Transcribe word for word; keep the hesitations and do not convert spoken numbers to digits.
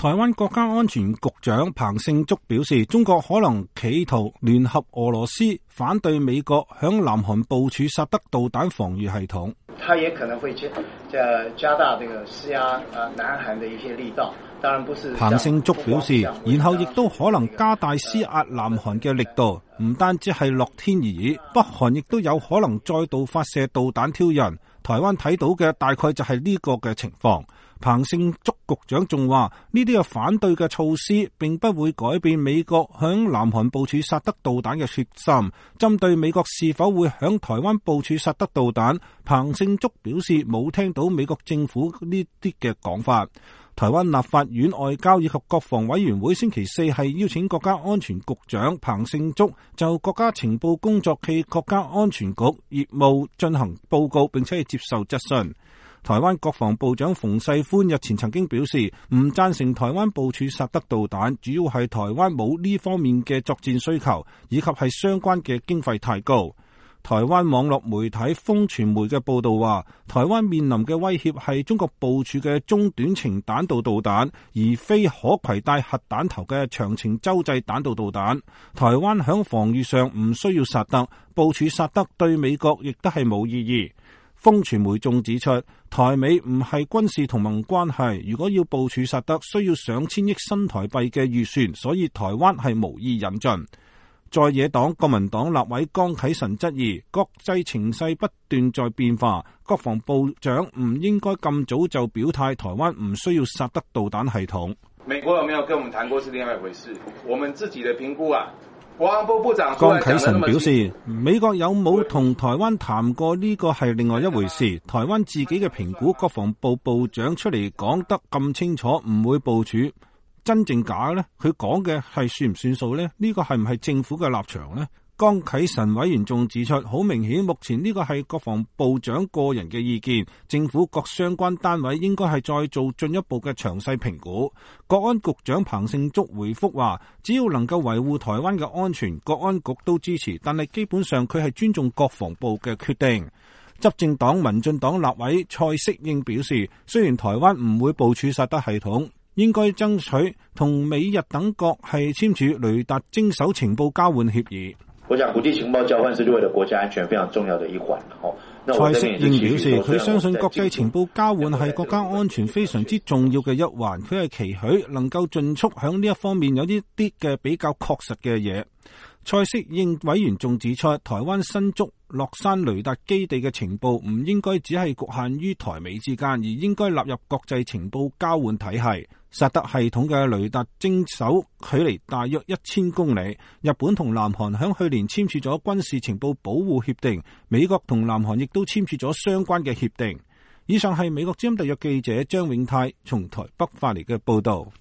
台灣國家安全局長彭勝竹表示，中國可能企圖聯合俄羅斯反對美國響南韓部署薩德導彈防禦系統。 他也可能會加加大這個施壓啊南韓的一些力道，當然不是。 彭勝竹表示，然後亦都可能加大施壓南韓嘅力度，唔單止係樂天而已，北韓亦都有可能再度發射導彈挑釁。台灣睇到嘅大概就係呢個嘅情況。彭勝竹局長仲話，呢啲嘅反對嘅措施並不會改變美國響南韓部署薩德導彈嘅決心。針對美國是否會響台灣部署薩德導彈，彭勝竹表示冇聽到美國政府呢啲嘅講法。台灣立法院外交以及國防委員會星期四係邀請國家安全局長彭勝竹就國家情報工作暨國家安全局業務進行報告，並且係接受質詢。台灣國防部長馮世寬日前曾經表示唔贊成台灣部署薩德導彈，主要係台灣冇呢方面嘅作戰需求，以及係相關嘅經費太高。台灣網絡媒體風傳媒嘅報道話，台灣面臨嘅威脅係中國部署嘅中短程彈道導彈，而非可攜帶核彈頭嘅長程洲際彈道導彈。台灣響防禦上唔需要薩德，部署薩德對美國亦都係冇意義。風傳媒仲指出，台美唔係軍事同盟關係，如果要部署薩德，需要上千億新台幣嘅預算，所以台灣係無意引進。在野黨國民黨立委江啟臣質疑，國際情勢不斷在變化，國防部長唔應該咁早就表態，台灣唔需要薩德導彈系統。 美國有沒有跟我們談過是另外一回事，我們自己的評估啊。國防部部長江啟臣表示，美國有冇同台灣談過呢個係另外一回事。台灣自己嘅評估，國防部部長出嚟講得咁清楚，唔會部署，真正假呢？佢講嘅係算唔算數呢？呢個係唔係政府嘅立場呢？江啟臣委員仲指出，好明顯目前呢個係國防部長個人嘅意見，政府各相關單位應該係再做進一步嘅詳細評估。國安局長彭勝竹回覆話，只要能夠維護台灣嘅安全，國安局都支持，但係基本上佢係尊重國防部嘅決定。執政黨民進黨立委蔡適應表示，雖然台灣唔會部署薩德系統，應該爭取同美日等國係簽署雷達精搜情報交換協議。 我想國際情報交換是為了國家安全非常重要的一環。 蔡適應表示，佢相信國際情報交換係國家安全非常之重要嘅一環，佢係期許能夠盡速響呢一方面有啲啲嘅比較確實嘅嘢。蔡適應委員仲指出，台灣新竹落山雷達基地嘅情報唔應該只係局限於台美之間，而應該納入國際情報交換體系。薩德系統嘅雷達偵搜距離大約一千公里。日本同南韓響去年簽署咗軍事情報保護協定，美國同南韓亦都簽署咗相關嘅協定。以上係美國之音特約記者張永泰從台北發嚟嘅報道。